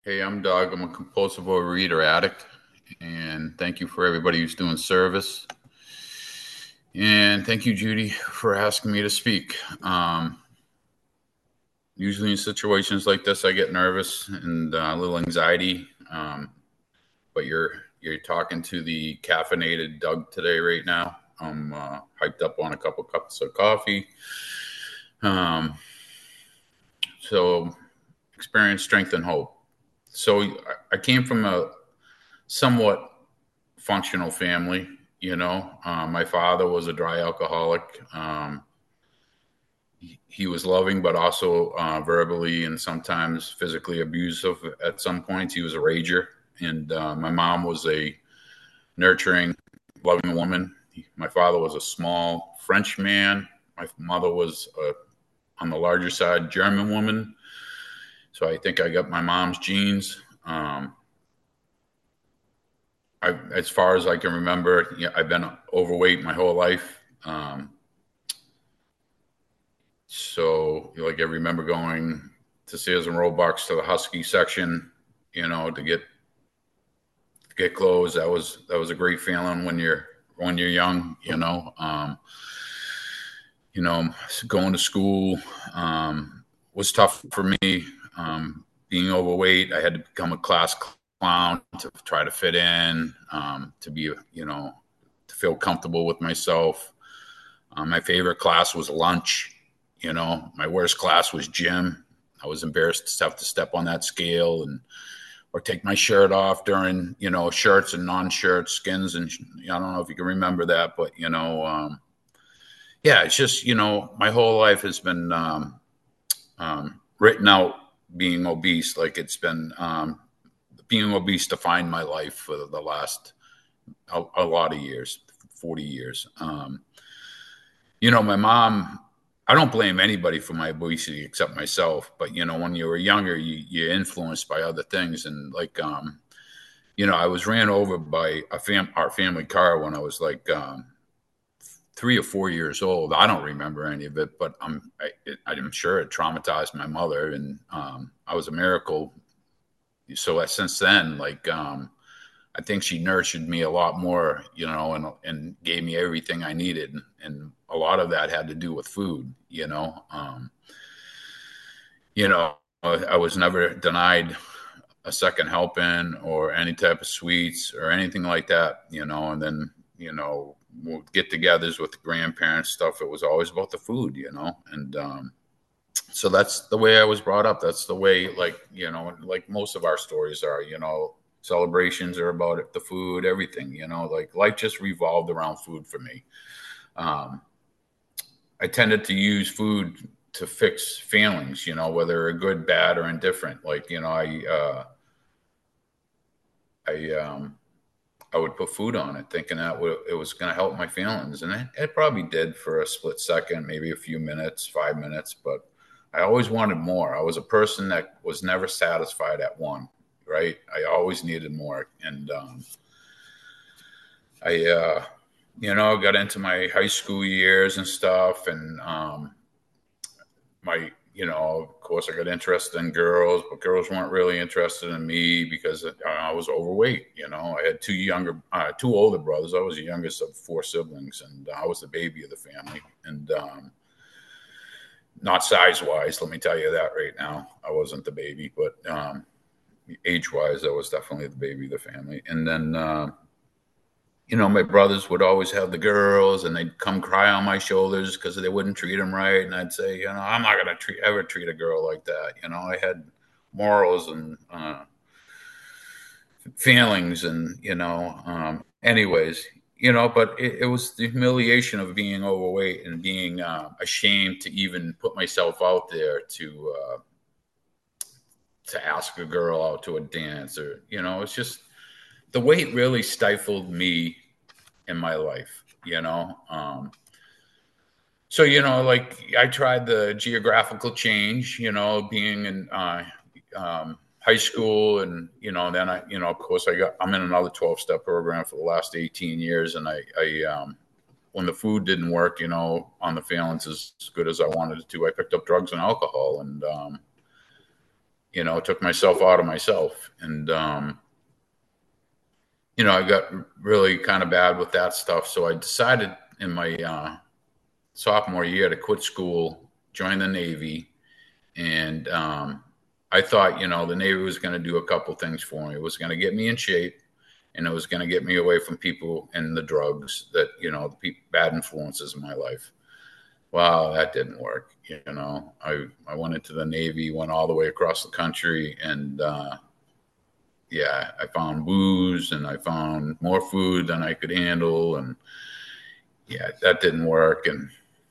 Hey, I'm Doug. I'm a compulsive overeater addict, and thank you for everybody who's doing service. And thank you, Judy, for asking me to speak. Usually in situations like this, I get nervous and a little anxiety. But you're talking to the caffeinated Doug today, right now. I'm hyped up on a couple cups of coffee. Um, so experience, strength, and hope. So I came from a somewhat functional family. My father was a dry alcoholic. He was loving, but also verbally and sometimes physically abusive. At some points, he was a rager. And my mom was a nurturing, loving woman. My father was a small French man. My mother was on the larger side German woman. So I think I got my mom's genes. As far as I can remember, I've been overweight my whole life. So, I remember going to Sears and Roebuck to the Husky section, to get clothes. That was a great feeling when you're young. Going to school was tough for me. Being overweight, I had to become a class clown to try to fit in, to be, to feel comfortable with myself. My favorite class was lunch. My worst class was gym. I was embarrassed to have to step on that scale or take my shirt off during, shirts and non-shirts, skins. And I don't know if you can remember that, but, yeah, it's just, my whole life has been written out being obese. Like it's been being obese defined my life for the last a lot of years, 40 years. My mom, I don't blame anybody for my obesity except myself. But, when you were younger, you're influenced by other things. And I was ran over by our family car when I was like 3 or 4 years old. I don't remember any of it, but I'm sure it traumatized my mother. And I was a miracle. So since then, I think she nurtured me a lot more, and gave me everything I needed. And a lot of that had to do with food. You know, I was never denied a second helping or any type of sweets or anything like that. And then, get-togethers with the grandparents stuff. It was always about the food. And so that's the way I was brought up. That's the way, like most of our stories are. Celebrations are about it, the food, everything. Like life just revolved around food for me. Um, I tended to use food to fix feelings, whether they're good, bad, or indifferent. I would put food on it, thinking that it was going to help my feelings, and it probably did for a split second, maybe a few minutes, 5 minutes. But I always wanted more. I was a person that was never satisfied at one. Right? I always needed more, and I got into my high school years and stuff, and of course, I got interested in girls, but girls weren't really interested in me because I was overweight. I had two older brothers. I was the youngest of four siblings, and I was the baby of the family. And not size wise, let me tell you that right now. I wasn't the baby, but age wise, I was definitely the baby of the family. And then, my brothers would always have the girls, and they'd come cry on my shoulders because they wouldn't treat them right. And I'd say, I'm not going to ever treat a girl like that. I had morals and feelings, and anyways. But it was the humiliation of being overweight and being ashamed to even put myself out there to ask a girl out to a dance, or it's just the weight really stifled me in my life. So like I tried the geographical change, being in high school, and then of course I'm in another 12-step program for the last 18 years, and I when the food didn't work, on the phalanx as good as I wanted it to, I picked up drugs and alcohol, and took myself out of myself. And, I got really kind of bad with that stuff. So I decided in my sophomore year to quit school, join the Navy. And I thought, the Navy was going to do a couple things for me. It was going to get me in shape, and it was going to get me away from people and the drugs that, the bad influences in my life. Well, that didn't work. I went into the Navy, went all the way across the country, and I found booze and I found more food than I could handle, and that didn't work. And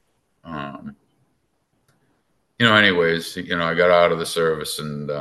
anyways, I got out of the service, and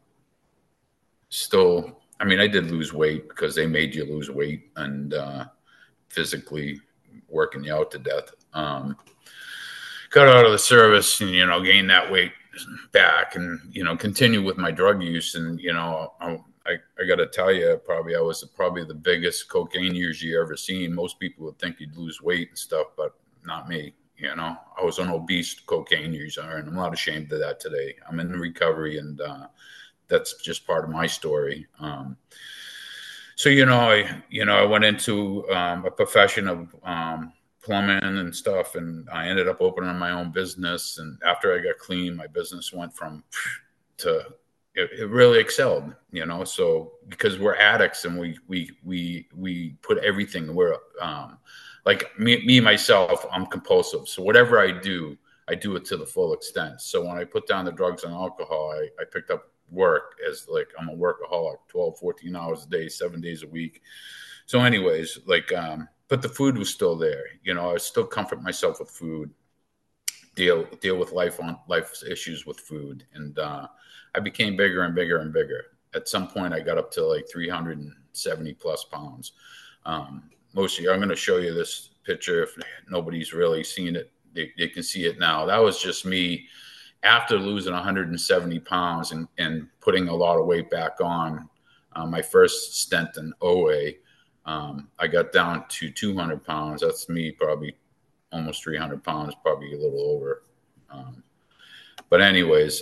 still, I mean, I did lose weight because they made you lose weight and physically working you out to death. Got out of the service and, gained that weight back and, continue with my drug use. And, I got to tell you, I was probably the biggest cocaine user you ever seen. Most people would think you'd lose weight and stuff, but not me. I was an obese cocaine user, and I'm not ashamed of that today. I'm in recovery, and that's just part of my story. So, I went into a profession of plumbing and stuff, and I ended up opening my own business. And after I got clean, my business went from to it really excelled, so because we're addicts and we put everything, we're like me myself, I'm compulsive. So whatever I do it to the full extent. So when I put down the drugs and alcohol, I picked up work as like I'm a workaholic, 12, 14 hours a day, 7 days a week. So anyways, but the food was still there. I still comfort myself with food, deal with life's issues with food. And I became bigger and bigger and bigger. At some point I got up to like 370 plus pounds. Most of you, I'm going to show you this picture. If nobody's really seen it, they can see it now. That was just me after losing 170 pounds and putting a lot of weight back on. My first stint in OA, I got down to 200 pounds. That's me, probably almost 300 pounds, probably a little over. But anyways,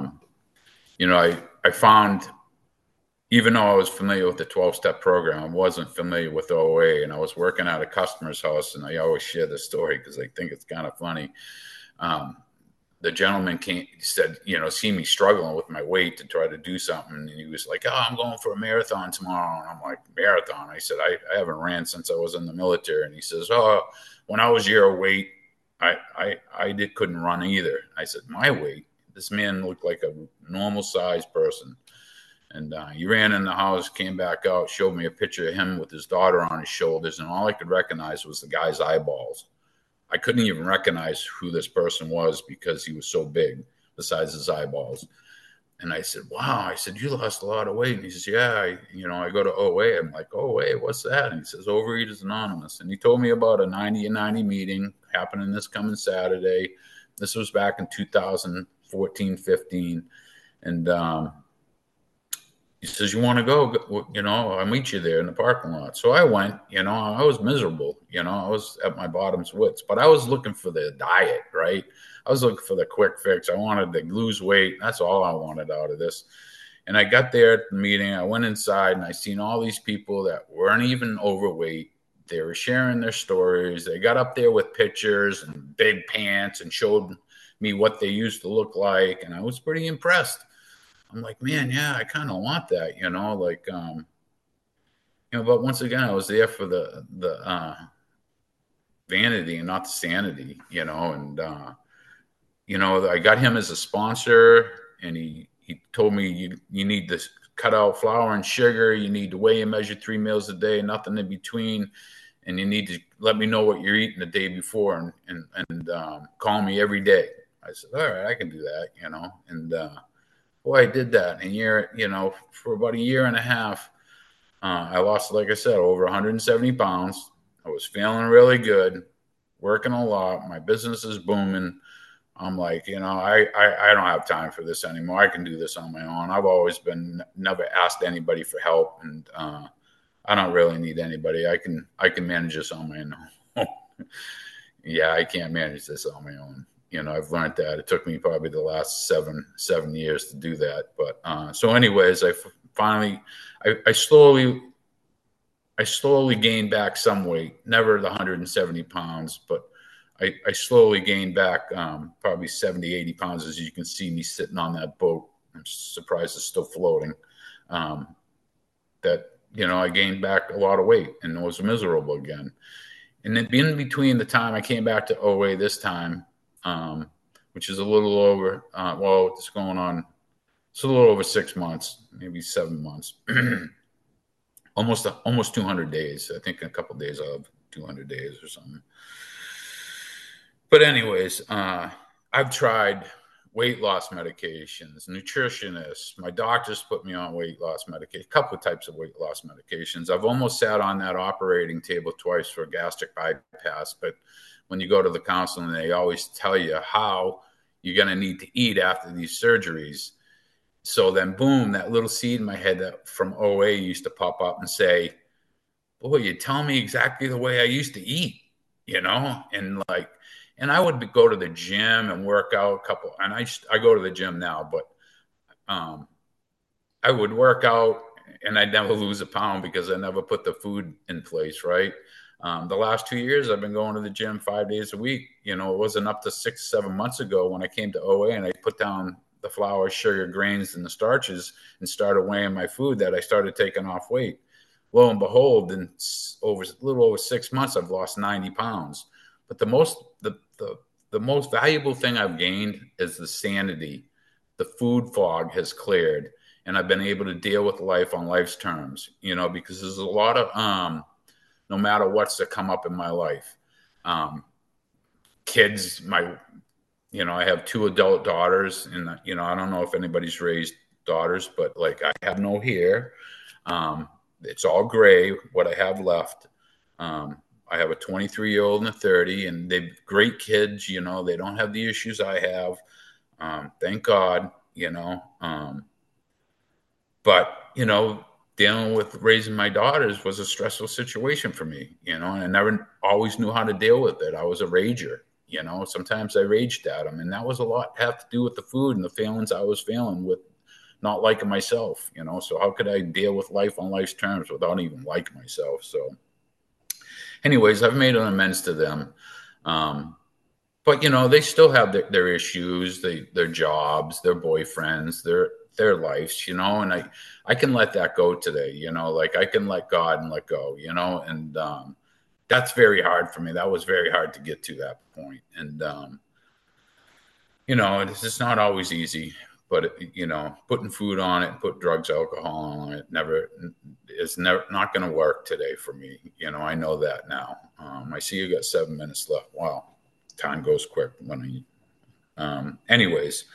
I found, even though I was familiar with the 12-step program, I wasn't familiar with OA, and I was working at a customer's house, and I always share this story because I think it's kind of funny. The gentleman said, see me struggling with my weight to try to do something. And he was like, I'm going for a marathon tomorrow. And I'm like, marathon? I said, I haven't ran since I was in the military. And he says, when I was your weight, I couldn't run either. I said, my weight? This man looked like a normal sized person. And he ran in the house, came back out, showed me a picture of him with his daughter on his shoulders. And all I could recognize was the guy's eyeballs. I couldn't even recognize who this person was because he was so big, besides his eyeballs. And I said, wow. I said, you lost a lot of weight. And he says, yeah, I go to OA. I'm like, OA, what's that? And he says, Overeaters Anonymous. And he told me about a 90 and 90 meeting happening this coming Saturday. This was back in 2014, 15. And he says, you want to go? I'll meet you there in the parking lot. So I went, I was miserable. I was at my bottom's wits, but I was looking for the diet, right? I was looking for the quick fix. I wanted to lose weight. That's all I wanted out of this. And I got there at the meeting. I went inside and I seen all these people that weren't even overweight. They were sharing their stories. They got up there with pictures and big pants and showed me what they used to look like. And I was pretty impressed. I'm like, man, yeah, I kind of want that, but once again, I was there for the vanity and not the sanity, and, I got him as a sponsor, and he told me you need to cut out flour and sugar. You need to weigh and measure 3 meals a day, nothing in between. And you need to let me know what you're eating the day before and call me every day. I said, all right, I can do that, and, boy, I did that. And for about a year and a half, I lost, like I said, over 170 pounds. I was feeling really good, working a lot. My business is booming. I'm like, I don't have time for this anymore. I can do this on my own. I've always never asked anybody for help, and I don't really need anybody. I can manage this on my own. Yeah, I can't manage this on my own. I've learned that. It took me probably the last seven years to do that. But so anyways, I slowly gained back some weight, never the 170 pounds, but I slowly gained back probably 70, 80 pounds. As you can see me sitting on that boat. I'm surprised it's still floating. I gained back a lot of weight and was miserable again. And then in between the time I came back to OA this time, which is a little over, it's going on, it's a little over 6 months, maybe 7 months, almost 200 days. I think in a couple of days I'll have 200 days or something. But anyways, I've tried weight loss medications, nutritionists. My doctors put me on weight loss medication, a couple of types of weight loss medications. I've almost sat on that operating table twice for gastric bypass, but when you go to the counseling, they always tell you how you're going to need to eat after these surgeries. So then, boom, that little seed in my head that from OA used to pop up and say, boy, you're telling me exactly the way I used to eat, and I would go to the gym and work out and I go to the gym now, but I would work out and I'd never lose a pound because I never put the food in place, right? The last 2 years, I've been going to the gym 5 days a week. It wasn't up to 6, 7 months ago when I came to OA and I put down the flour, sugar, grains, and the starches and started weighing my food that I started taking off weight. Lo and behold, in a little over 6 months, I've lost 90 pounds. But the most valuable thing I've gained is the sanity. The food fog has cleared, and I've been able to deal with life on life's terms, because there's a lot of, no matter what's to come up in my life. Kids, I have 2 adult daughters, and, I don't know if anybody's raised daughters, but I have no hair. It's all gray, what I have left. I have a 23-year-old and a 30, and they're great kids. They don't have the issues I have. Thank God, but, dealing with raising my daughters was a stressful situation for me, and I never always knew how to deal with it. I was a rager, sometimes I raged at them, and that was a lot have to do with the food and the feelings I was feeling with not liking myself, so how could I deal with life on life's terms without even liking myself? So anyways, I've made an amends to them. But, they still have their issues, their jobs, their boyfriends, their lives, and I can let that go today, I can let God and let go, and that's very hard for me. That was very hard to get to that point. And, it's just not always easy. But, putting food on it, put drugs, alcohol on it, it's not going to work today for me. I know that now. I see you got 7 minutes left. Wow. Time goes quick anyways,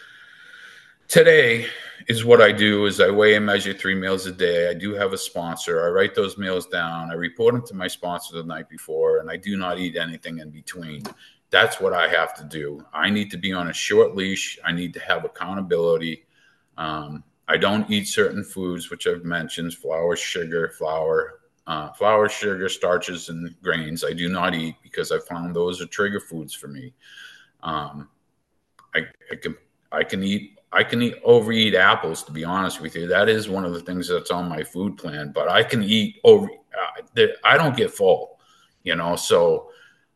today is what I do is I weigh and measure 3 meals a day. I do have a sponsor. I write those meals down. I report them to my sponsor the night before, and I do not eat anything in between. That's what I have to do. I need to be on a short leash. I need to have accountability. I don't eat certain foods, which I've mentioned, flour, sugar, starches, and grains. I do not eat because I found those are trigger foods for me. I can overeat apples, to be honest with you. That is one of the things that's on my food plan, but I can eat over, I don't get full, so,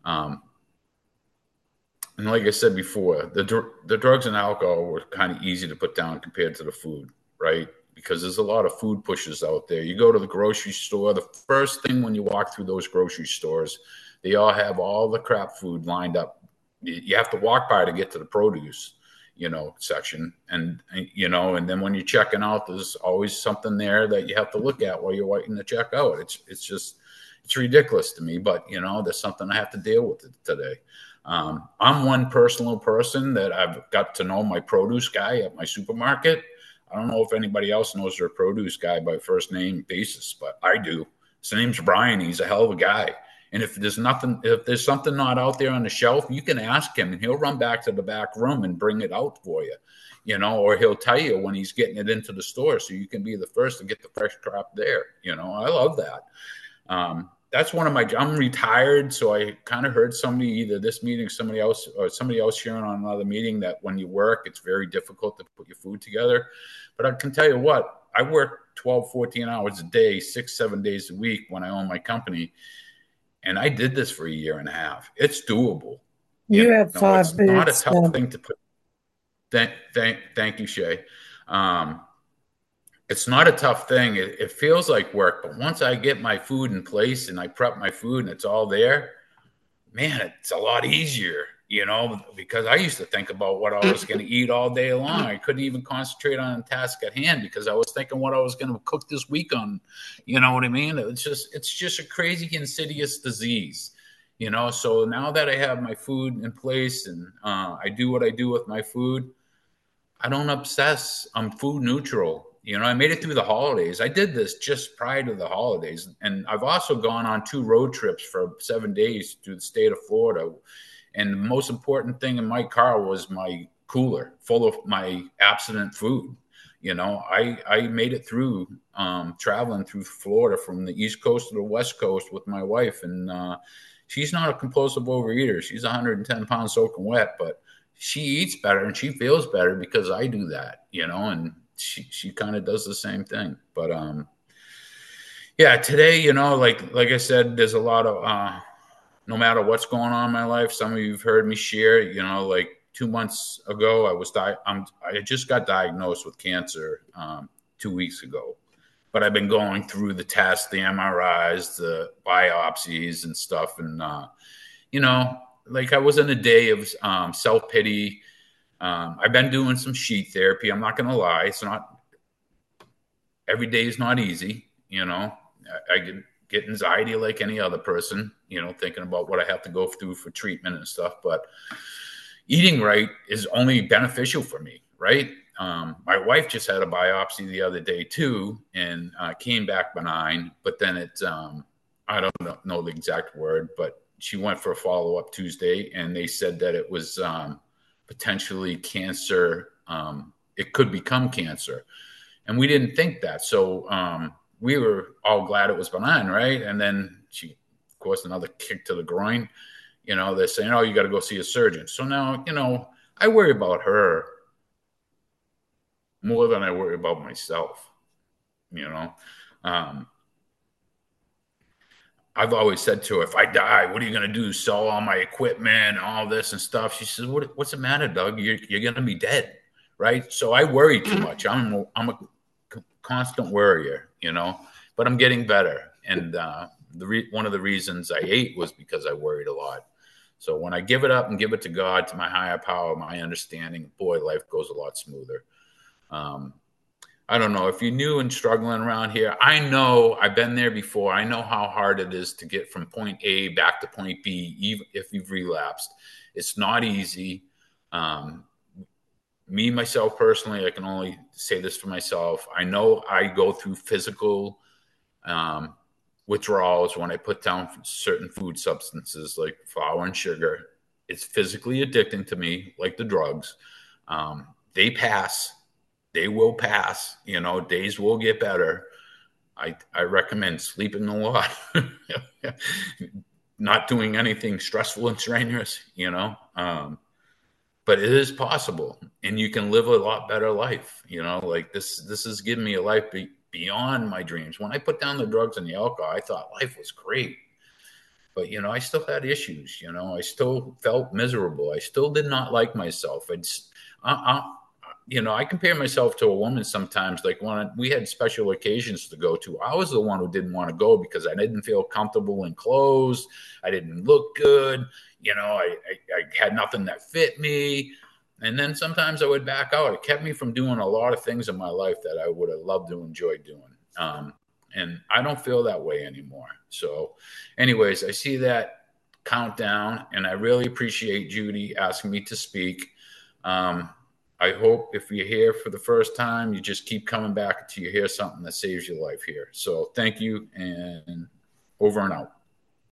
and like I said before, the drugs and alcohol were kind of easy to put down compared to the food, right? Because there's a lot of food pushes out there. You go to the grocery store, the first thing when you walk through those grocery stores, they all have all the crap food lined up. You have to walk by to get to the produce, section. And then when you're checking out, there's always something there that you have to look at while you're waiting to check out. It's ridiculous to me, but there's something I have to deal with today. I'm one personal person that I've got to know my produce guy at my supermarket. I don't know if anybody else knows their produce guy by first name basis, but I do. His name's Brian. He's a hell of a guy. And if there's something not out there on the shelf, you can ask him and he'll run back to the back room and bring it out for you, or he'll tell you when he's getting it into the store so you can be the first to get the fresh crop there. I love that. that's one of my, I'm retired. So I kind of heard somebody, either this meeting, somebody else, or somebody else sharing on another meeting, that when you work, it's very difficult to put your food together. But I can tell you what, I work 12, 14 hours a day, 6, 7 days a week when I own my company. And I did this for a year and a half. It's doable. You have It's five not a minutes. tough thing to put. Thank you, Shay. Um, it's not a tough thing. It feels like work, but once I get my food in place and I prep my food and it's all there, man, it's a lot easier, because I used to think about what I was going to eat all day long. I couldn't even concentrate on the task at hand because I was thinking what I was going to cook this week on. You know what I mean? It's just a crazy, insidious disease. So now that I have my food in place and I do what I do with my food, I don't obsess. I'm food neutral. I made it through the holidays. I did this just prior to the holidays. And I've also gone on 2 road trips for 7 days through the state of Florida. And the most important thing in my car was my cooler full of my abstinent food. I made it through traveling through Florida from the East Coast to the West Coast with my wife. And she's not a compulsive overeater. She's 110 pounds soaking wet, but she eats better and she feels better because I do that, and she kind of does the same thing. But yeah, today, like I said, there's a lot of no matter what's going on in my life. Some of you've heard me share, like 2 months ago, I just got diagnosed with cancer 2 weeks ago. But I've been going through the tests, the MRIs, the biopsies and stuff, and like I was in a day of self pity. I've been doing some sheet therapy. I'm not going to lie; it's not every day is not easy. I get anxiety like any other person. Thinking about what I have to go through for treatment and stuff. But eating right is only beneficial for me, right? My wife just had a biopsy the other day too, and came back benign. But then I don't know the exact word, but she went for a follow up Tuesday, and they said that it was potentially cancer. It could become cancer, and we didn't think that. So we were all glad it was benign, right? And then she, of course, another kick to the groin. They're saying, "Oh, you got to go see a surgeon." So now, I worry about her more than I worry about myself. Um, I've always said to her, if I die, what are you going to do? Sell all my equipment and all this and stuff? She says, what's the matter, Doug? You're going to be dead. Right. So I worry too much. I'm a constant worrier, but I'm getting better. And one of the reasons I ate was because I worried a lot. So when I give it up and give it to God, to my higher power, my understanding, boy, life goes a lot smoother. I don't know if you're new and struggling around here. I know I've been there before. I know how hard it is to get from point A back to point B, even if you've relapsed. It's not easy. Me, myself personally, I can only say this for myself. I know I go through physical withdrawals when I put down certain food substances like flour and sugar. It's physically addicting to me, like the drugs. They pass. They will pass. Days will get better. I recommend sleeping a lot, not doing anything stressful and strenuous, but it is possible, and you can live a lot better life. Like this has given me a life beyond my dreams. When I put down the drugs and the alcohol, I thought life was great. But, I still had issues. I still felt miserable. I still did not like myself. I compare myself to a woman sometimes. Like when we had special occasions to go to, I was the one who didn't want to go because I didn't feel comfortable in clothes. I didn't look good. I had nothing that fit me. And then sometimes I would back out. It kept me from doing a lot of things in my life that I would have loved to enjoy doing. And I don't feel that way anymore. So anyways, I see that countdown, and I really appreciate Judy asking me to speak. I hope if you're here for the first time, you just keep coming back until you hear something that saves your life here. So thank you, and over and out.